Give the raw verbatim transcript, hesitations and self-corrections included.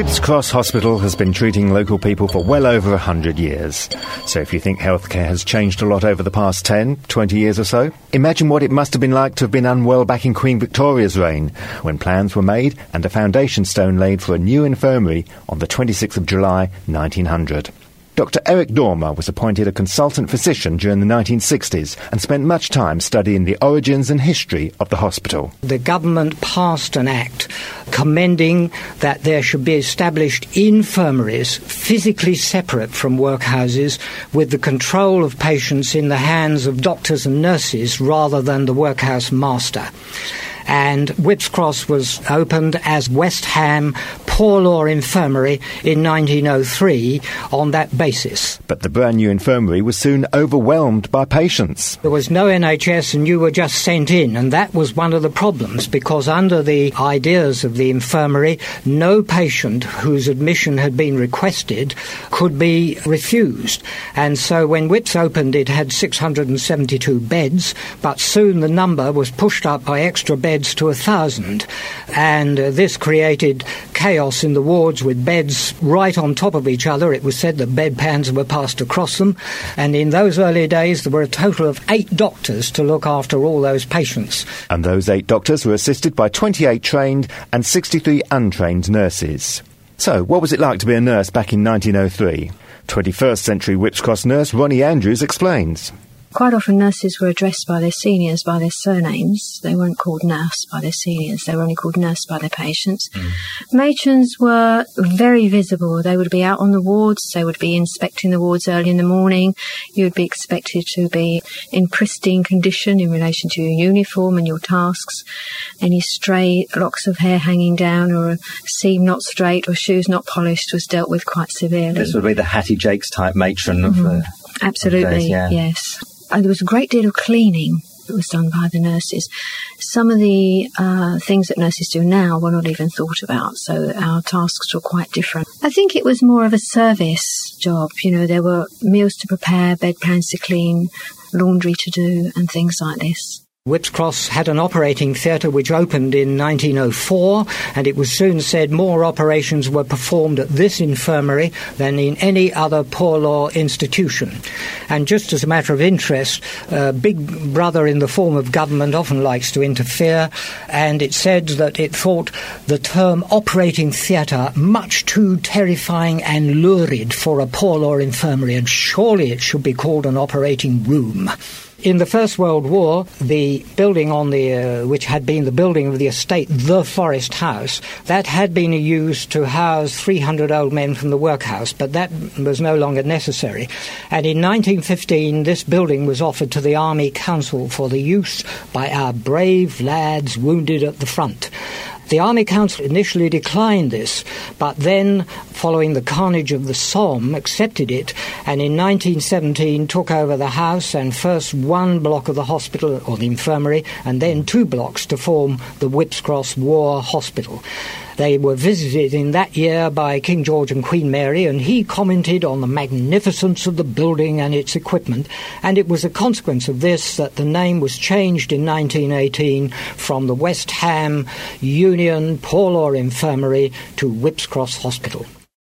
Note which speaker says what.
Speaker 1: Whipps Cross Hospital has been treating local people for well over a hundred years. So if you think healthcare has changed a lot over the past ten, twenty years or so, imagine what it must have been like to have been unwell back in Queen Victoria's reign, when plans were made and a foundation stone laid for a new infirmary on the twenty-sixth of July, nineteen hundred. Doctor Eric Dormer was appointed a consultant physician during the nineteen sixties and spent much time studying the origins and history of the hospital.
Speaker 2: The government passed an act commending that there should be established infirmaries physically separate from workhouses, with the control of patients in the hands of doctors and nurses rather than the workhouse master. And Whipps Cross was opened as West Ham Poor Law Infirmary in nineteen oh three on that basis.
Speaker 1: But the brand new infirmary was soon overwhelmed by patients.
Speaker 2: There was no N H S and you were just sent in, and that was one of the problems, because under the ideas of the infirmary, no patient whose admission had been requested could be refused. And so when Whipps opened, it had six hundred seventy-two beds, but soon the number was pushed up by extra beds to a thousand, and uh, this created chaos in the wards with beds right on top of each other. It was said that bedpans were passed across them, and in those early days there were a total of eight doctors to look after all those patients.
Speaker 1: And those eight doctors were assisted by twenty-eight trained and sixty-three untrained nurses. So, what was it like to be a nurse back in nineteen oh three? twenty-first century Whipps Cross nurse Ronnie Andrews explains.
Speaker 3: Quite often nurses were addressed by their seniors by their surnames. They weren't called nurse by their seniors. They were only called nurse by their patients. Mm. Matrons were very visible. They would be out on the wards. They would be inspecting the wards early in the morning. You would be expected to be in pristine condition in relation to your uniform and your tasks. Any stray locks of hair hanging down, or a seam not straight, or shoes not polished was dealt with quite severely.
Speaker 4: This would be the Hattie Jakes type matron of
Speaker 3: mm-hmm.
Speaker 4: uh,
Speaker 3: Absolutely,
Speaker 4: of days, yeah.
Speaker 3: Yes. And there was a great deal of cleaning that was done by the nurses. Some of the uh, things that nurses do now were not even thought about, so our tasks were quite different. I think it was more of a service job. You know, there were meals to prepare, bedpans to clean, laundry to do, and things like this.
Speaker 2: Whipps Cross had an operating theatre which opened in nineteen oh four, and it was soon said more operations were performed at this infirmary than in any other poor law institution. And just as a matter of interest, uh, Big Brother in the form of government often likes to interfere, and it said that it thought the term operating theatre much too terrifying and lurid for a poor law infirmary, and surely it should be called an operating room. In the First World War, the building on the uh, which had been the building of the estate, the Forest House, that had been used to house three hundred old men from the workhouse, but that was no longer necessary. And in nineteen fifteen, this building was offered to the Army Council for the use by our brave lads wounded at the front. The Army Council initially declined this, but then, following the carnage of the Somme, accepted it, and in nineteen seventeen took over the house and first one block of the hospital, or the infirmary, and then two blocks to form the Whipps Cross War Hospital. They were visited in that year by King George and Queen Mary, and he commented on the magnificence of the building and its equipment, and it was a consequence of this that the name was changed in nineteen eighteen from the West Ham Union Poor Law Infirmary to Whipps Cross Hospital.